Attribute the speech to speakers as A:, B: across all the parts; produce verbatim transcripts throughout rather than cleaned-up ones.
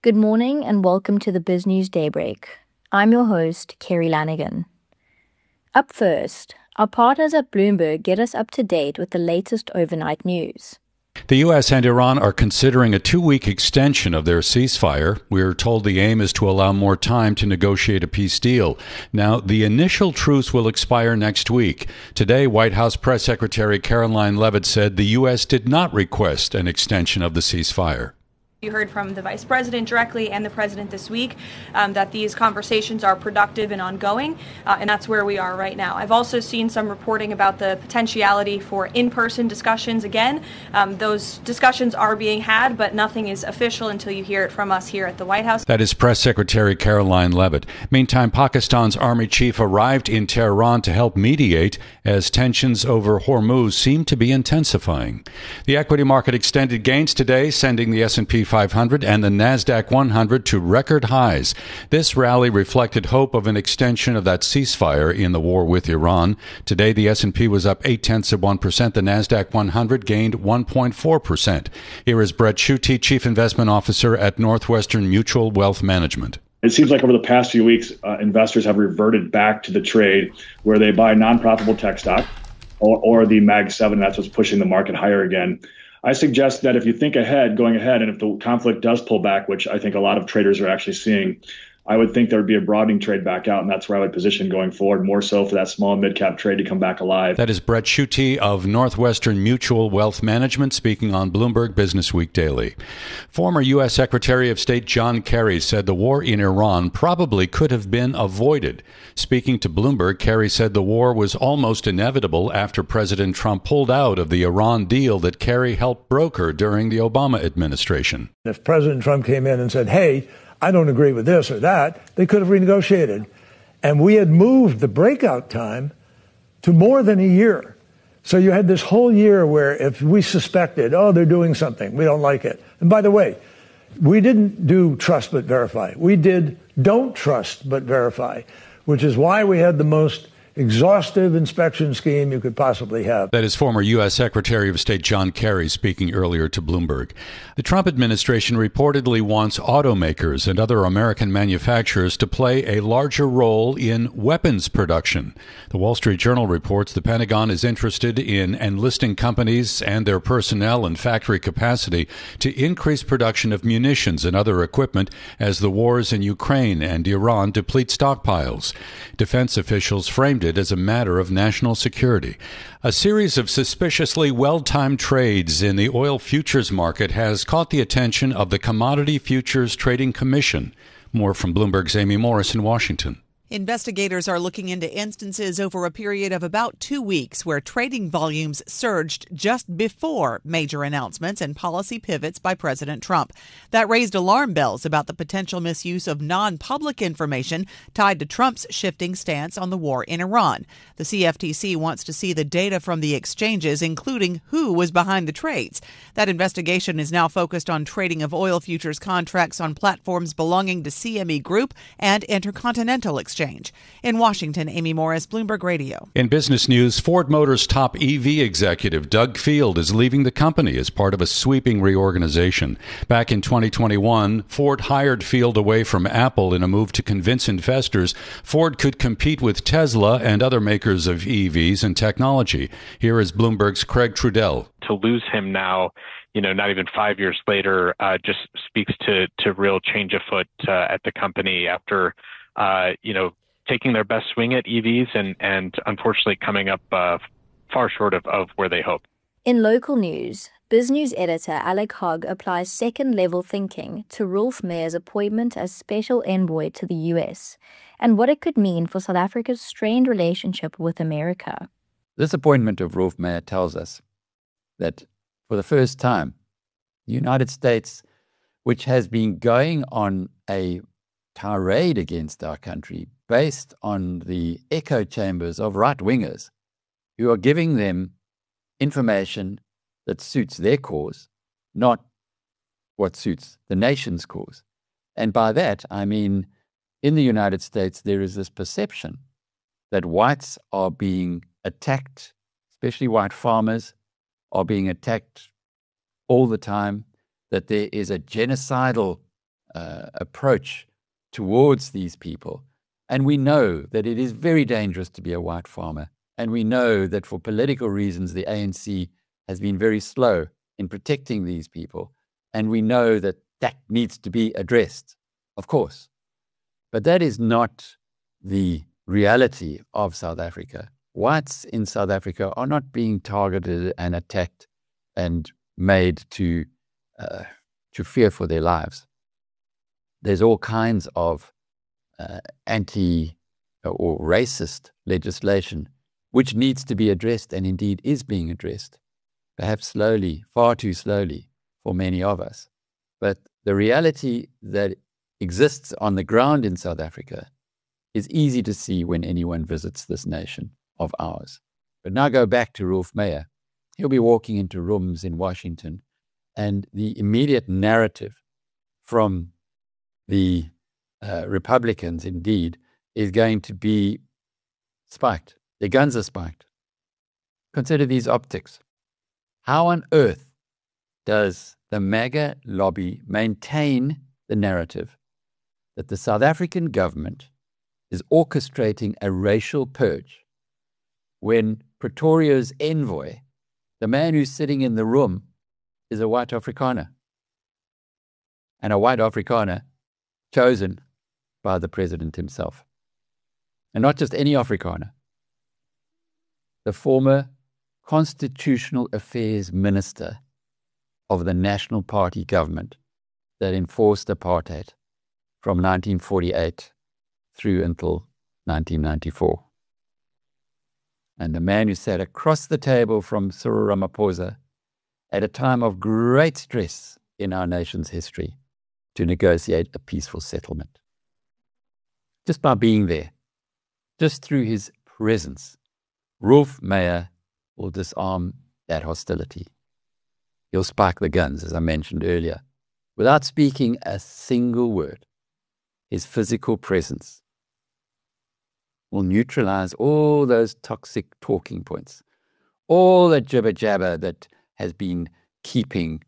A: Good morning and welcome to the Biz News Daybreak. I'm your host, Kerry Lanigan. Up first, our partners at Bloomberg get us up to date with the latest overnight news.
B: The U S and Iran are considering a two-week extension of their ceasefire. We're told the aim is to allow more time to negotiate a peace deal. Now, the initial truce will expire next week. Today, White House Press Secretary Karoline Leavitt said the U S did not request an extension of the ceasefire.
C: You heard from the vice president directly and the president this week um, that these conversations are productive and ongoing, uh, and that's where we are right now. I've also seen some reporting about the potentiality for in-person discussions again. Um, those discussions are being had, but nothing is official until you hear it from us here at the White House.
B: That is Press Secretary Karoline Leavitt. Meantime, Pakistan's army chief arrived in Tehran to help mediate as tensions over Hormuz seem to be intensifying. The equity market extended gains today, sending the S and P five hundred and the NASDAQ one hundred to record highs. This rally reflected hope of an extension of that ceasefire in the war with Iran. Today, the S and P was up eight tenths of one percent. The NASDAQ one hundred gained one point four percent. Here is Brett Schutte, Chief Investment Officer at Northwestern Mutual Wealth Management.
D: It seems like over the past few weeks, uh, investors have reverted back to the trade where they buy non-profitable tech stock or, or the Mag seven. That's what's pushing the market higher again. I suggest that if you think ahead, going ahead, and if the conflict does pull back, which I think a lot of traders are actually seeing, I would think there would be a broadening trade back out, and that's where I would position going forward, more so for that small and mid-cap trade to come back alive.
B: That is Brett Schutte of Northwestern Mutual Wealth Management speaking on Bloomberg Business Week Daily. Former U S Secretary of State John Kerry said the war in Iran probably could have been avoided. Speaking to Bloomberg, Kerry said the war was almost inevitable after President Trump pulled out of the Iran deal that Kerry helped broker during the Obama administration.
E: If President Trump came in and said, hey, I don't agree with this or that, they could have renegotiated. And we had moved the breakout time to more than a year. So you had this whole year where if we suspected, oh, they're doing something, we don't like it. And by the way, we didn't do trust but verify. We did don't trust but verify, which is why we had the most exhaustive inspection scheme you could possibly have.
B: That is former U S Secretary of State John Kerry speaking earlier to Bloomberg. The Trump administration reportedly wants automakers and other American manufacturers to play a larger role in weapons production. The Wall Street Journal reports the Pentagon is interested in enlisting companies and their personnel and factory capacity to increase production of munitions and other equipment as the wars in Ukraine and Iran deplete stockpiles. Defense officials framed it as a matter of national security. A series of suspiciously well-timed trades in the oil futures market has caught the attention of the Commodity Futures Trading Commission. More from Bloomberg's Amy Morris in Washington.
F: Investigators are looking into instances over a period of about two weeks where trading volumes surged just before major announcements and policy pivots by President Trump. That raised alarm bells about the potential misuse of non-public information tied to Trump's shifting stance on the war in Iran. The C F T C wants to see the data from the exchanges, including who was behind the trades. That investigation is now focused on trading of oil futures contracts on platforms belonging to C M E Group and Intercontinental Exchange. In Washington, Amy Morris, Bloomberg Radio.
B: In business news, Ford Motors top E V executive Doug Field is leaving the company as part of a sweeping reorganization. Back in twenty twenty-one, Ford hired Field away from Apple in a move to convince investors Ford could compete with Tesla and other makers of E Vs and technology. Here is Bloomberg's Craig Trudell.
G: To lose him now, you know, not even five years later, uh, just speaks to, to real change afoot uh, at the company after Uh, you know, taking their best swing at E Vs and, and unfortunately coming up uh, far short of, of where they hoped.
A: In local news, BizNews editor Alec Hogg applies second-level thinking to Rolf Mayer's appointment as special envoy to the U S and what it could mean for South Africa's strained relationship with America.
H: This appointment of Rolf Mayer tells us that for the first time, the United States, which has been going on a tirade against our country based on the echo chambers of right-wingers who are giving them information that suits their cause, not what suits the nation's cause. And by that, I mean, in the United States, there is this perception that whites are being attacked, especially white farmers are being attacked all the time, that there is a genocidal uh, approach towards these people. And we know that it is very dangerous to be a white farmer. And we know that for political reasons, the A N C has been very slow in protecting these people. And we know that that needs to be addressed, of course. But that is not the reality of South Africa. Whites in South Africa are not being targeted and attacked and made to uh, to fear for their lives. There's all kinds of uh, anti or racist legislation which needs to be addressed and indeed is being addressed, perhaps slowly, far too slowly for many of us. But the reality that exists on the ground in South Africa is easy to see when anyone visits this nation of ours. But now go back to Rolf Meyer. He'll be walking into rooms in Washington, and the immediate narrative from the uh, Republicans, indeed, is going to be spiked. Their guns are spiked. Consider these optics. How on earth does the MAGA lobby maintain the narrative that the South African government is orchestrating a racial purge when Pretoria's envoy, the man who's sitting in the room, is a white Afrikaner? And a white Afrikaner chosen by the president himself. And not just any Afrikaner. The former Constitutional Affairs Minister of the National Party government that enforced apartheid from nineteen forty-eight through until nineteen ninety-four. And the man who sat across the table from Cyril Ramaphosa at a time of great stress in our nation's history to negotiate a peaceful settlement. Just by being there, just through his presence, Rolf Meyer will disarm that hostility. He'll spike the guns, as I mentioned earlier, without speaking a single word. His physical presence will neutralize all those toxic talking points, all the jibber-jabber that has been keeping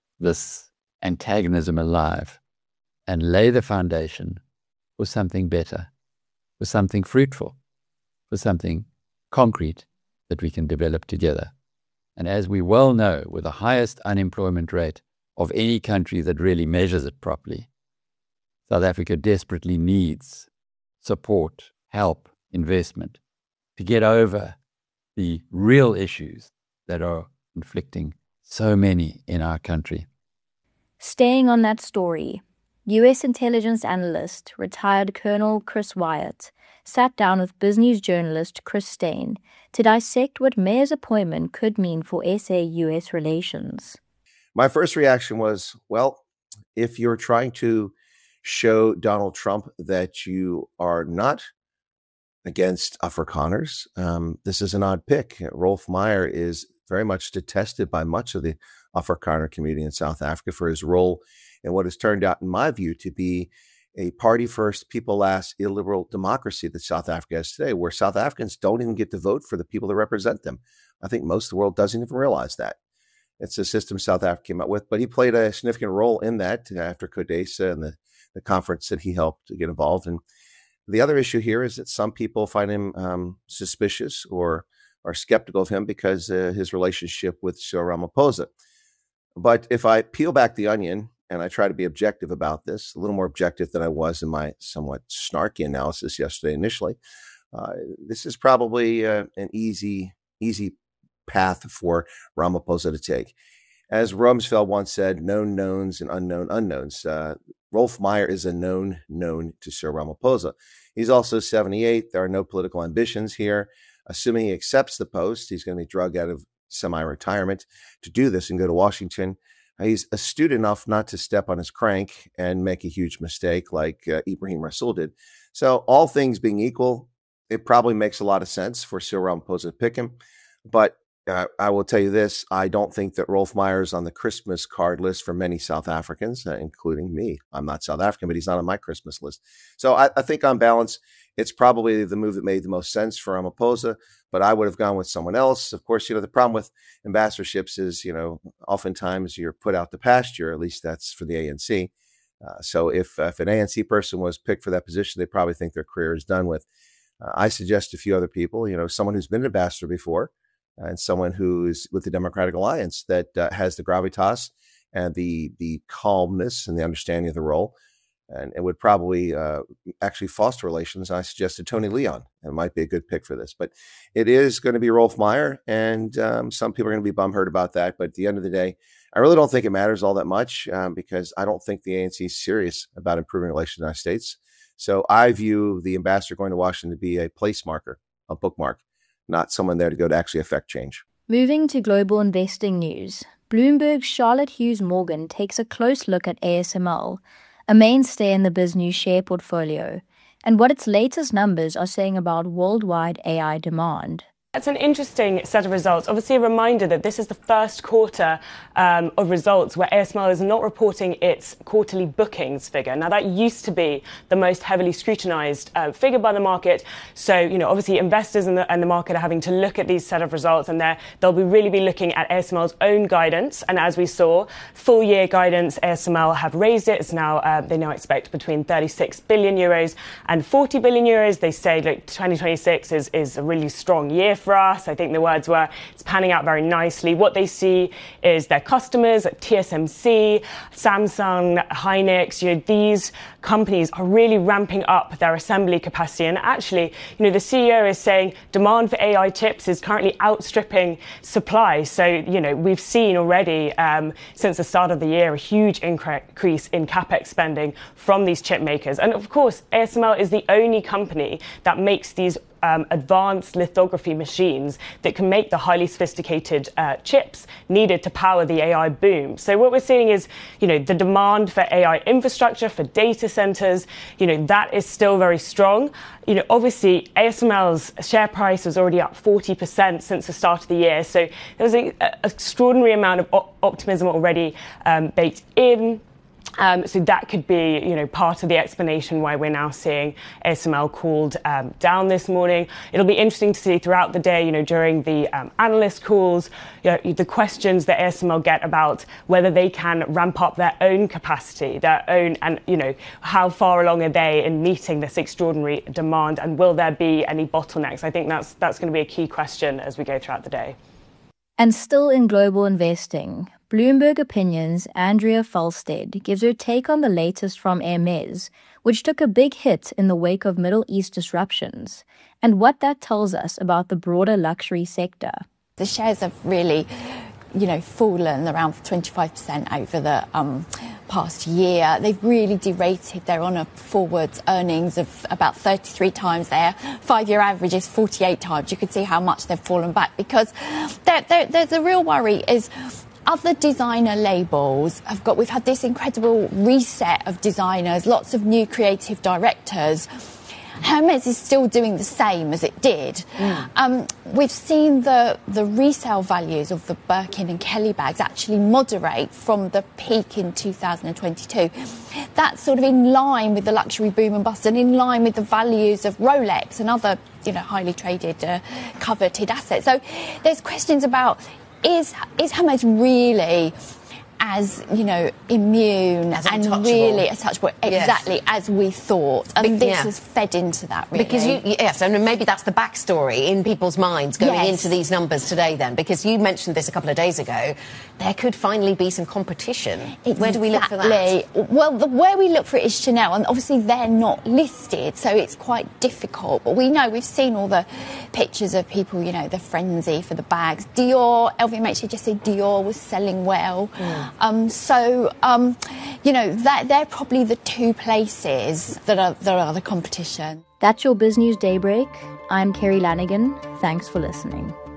H: this antagonism alive, and lay the foundation for something better, for something fruitful, for something concrete that we can develop together. And as we well know, with the highest unemployment rate of any country that really measures it properly, South Africa desperately needs support, help, investment to get over the real issues that are inflicting so many in our country.
A: Staying on that story, U S intelligence analyst, retired Colonel Chris Wyatt, sat down with BizNews journalist Chris Steyn to dissect what Meyer's appointment could mean for S A U S relations.
I: My first reaction was, well, if you're trying to show Donald Trump that you are not against Afrikaners, um, this is an odd pick. Rolf Meyer is very much detested by much of the Afrikaner community in South Africa for his role in what has turned out, in my view, to be a party first, people last illiberal democracy that South Africa has today, where South Africans don't even get to vote for the people that represent them. I think most of the world doesn't even realize that. It's a system South Africa came up with, but he played a significant role in that after CODESA and the, the conference that he helped to get involved in. The other issue here is that some people find him um, suspicious or are skeptical of him because uh, his relationship with Cyril Ramaphosa. But if I peel back the onion and I try to be objective about this, a little more objective than I was in my somewhat snarky analysis yesterday initially, uh, this is probably uh, an easy, easy path for Ramaphosa to take. As Rumsfeld once said, known knowns and unknown unknowns. Uh, Rolf Meyer is a known known to Cyril Ramaphosa. He's also seventy-eight. There are no political ambitions here. Assuming he accepts the post, he's going to be drugged out of semi-retirement to do this and go to Washington. He's astute enough not to step on his crank and make a huge mistake like uh, Ibrahim Rasool did. So all things being equal, it probably makes a lot of sense for Cyril Ramaphosa to pick him. But uh, I will tell you this, I don't think that Rolf Meyer is on the Christmas card list for many South Africans, uh, including me. I'm not South African, but he's not on my Christmas list. So I, I think on balance, it's probably the move that made the most sense for Ramaphosa, but I would have gone with someone else. Of course, you know, the problem with ambassadorships is, you know, oftentimes you're put out to pasture, at least that's for the A N C. Uh, so if, if an A N C person was picked for that position, they probably think their career is done with. Uh, I suggest a few other people, you know, someone who's been an ambassador before and someone who is with the Democratic Alliance that uh, has the gravitas and the the calmness and the understanding of the role. And it would probably uh, actually foster relations. I suggested Tony Leon. It might be a good pick for this. But it is going to be Rolf Meyer, and um, some people are going to be bumhurt about that. But at the end of the day, I really don't think it matters all that much um, because I don't think the A N C is serious about improving relations in the United States. So I view the ambassador going to Washington to be a place marker, a bookmark, not someone there to go to actually affect change.
A: Moving to global investing news, Bloomberg's Charlotte Hughes Morgan takes a close look at A S M L, a mainstay in the BizNews share portfolio, and what its latest numbers are saying about worldwide A I demand.
J: It's an interesting set of results. Obviously, a reminder that this is the first quarter um, of results where A S M L is not reporting its quarterly bookings figure. Now, that used to be the most heavily scrutinized uh, figure by the market. So, you know, obviously investors and the, and the market are having to look at these set of results, and they'll be really be looking at A S M L's own guidance. And as we saw, full year guidance, A S M L have raised it. It's now, uh, they now expect between thirty-six billion euros and forty billion euros. They say like twenty twenty-six is, is a really strong year for us. I think the words were, it's panning out very nicely. What they see is their customers at T S M C, Samsung, Hynix, you know, these companies are really ramping up their assembly capacity. And actually, you know, the C E O is saying demand for A I chips is currently outstripping supply. So, you know, we've seen already um, since the start of the year a huge increase in capex spending from these chip makers. And of course, A S M L is the only company that makes these Um, advanced lithography machines that can make the highly sophisticated uh, chips needed to power the A I boom. So what we're seeing is, you know, the demand for A I infrastructure, for data centers, you know, that is still very strong. You know, obviously, A S M L's share price was already up forty percent since the start of the year. So there was an extraordinary amount of op- optimism already um, baked in. Um, so that could be, you know, part of the explanation why we're now seeing A S M L called um, down this morning. It'll be interesting to see throughout the day, you know, during the um, analyst calls, you know, the questions that A S M L get about whether they can ramp up their own capacity, their own, and, you know, how far along are they in meeting this extraordinary demand, and will there be any bottlenecks? I think that's that's going to be a key question as we go throughout the day.
A: And still in global investing, Bloomberg Opinion's Andrea Falstead gives her take on the latest from Hermes, which took a big hit in the wake of Middle East disruptions, and what that tells us about the broader luxury sector.
K: The shares have really, you know, fallen around twenty-five percent over the um, past year. They've really derated. They're on a forward earnings of about thirty-three times. Their five-year average is forty-eight times. You can see how much they've fallen back, because they're, they're, there's a real worry is other designer labels have got, we've had this incredible reset of designers, lots of new creative directors. Hermes is still doing the same as it did. Mm. Um, we've seen the, the resale values of the Birkin and Kelly bags actually moderate from the peak in two thousand twenty-two. That's sort of in line with the luxury boom and bust, and in line with the values of Rolex and other, you know, highly traded, uh, coveted assets. So there's questions about, is is Hermes really as, you know, immune
L: as
K: and really untouchable, exactly, yes, as we thought. And
L: Be-
K: this
L: yeah.
K: has fed into that, really.
L: Because, you, yes, and maybe that's the backstory in people's minds going
K: yes.
L: into these numbers today then, because you mentioned this a couple of days ago, there could finally be some competition.
K: Exactly.
L: Where do we look for that?
K: Well, the, where we look for it is Chanel, and obviously they're not listed, so it's quite difficult. But we know, we've seen all the pictures of people, you know, the frenzy for the bags. Dior, L V M H just said Dior was selling well. Mm. Um, so, um, you know, that they're probably the two places that are that are the competition.
A: That's your BizNews Daybreak. I'm Kerry Lanigan. Thanks for listening.